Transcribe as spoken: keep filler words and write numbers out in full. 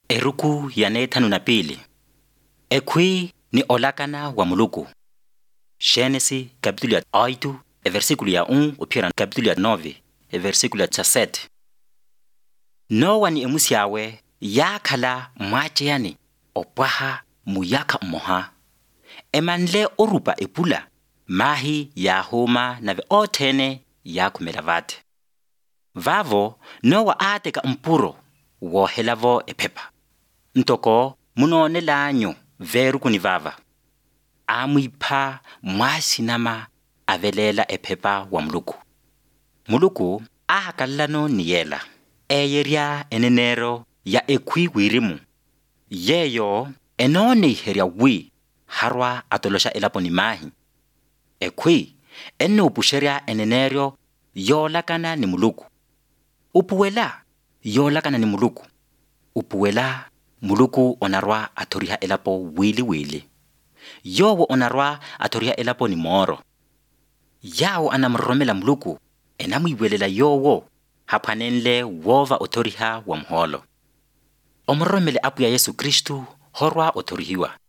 Eruku yane thanu na pili. Ekhui ni olakana wa muluku. Gênesis capítulo ya oito, e versículo ya um, upira capítulo ya nove, e versículo ya dezessete. Noa ni emusiawe yakhala mwacheyani opwaha muyaka moha. Emanle orupa epula mahi ya homa nave othene ya kumela vate. Vavo Noa ateka mpuro wohelavo epepa. Ntoko munone lanyo veru kunivava. Amwipha mwasinama avelela epepa wa muluku. Muluku ahakalano niyela. Eyeria enenero ya ekhui wirimu. Yeyo enone iheria wi harwa atolosha elaponi mahi. Ekhui ene upusheria enenero yolakana ni muluku. Upuwela yolakana ni muluku. Upuwela muluku onarwa atoriha elapo wili wili. Yowo onarwa atoriha elapo ni moro. Yao anamromela muluku enamwiwelela yowo haphanenle wova otoriha wa mholo. Omromele apu ya Yesu Kristu horwa otorihiwa.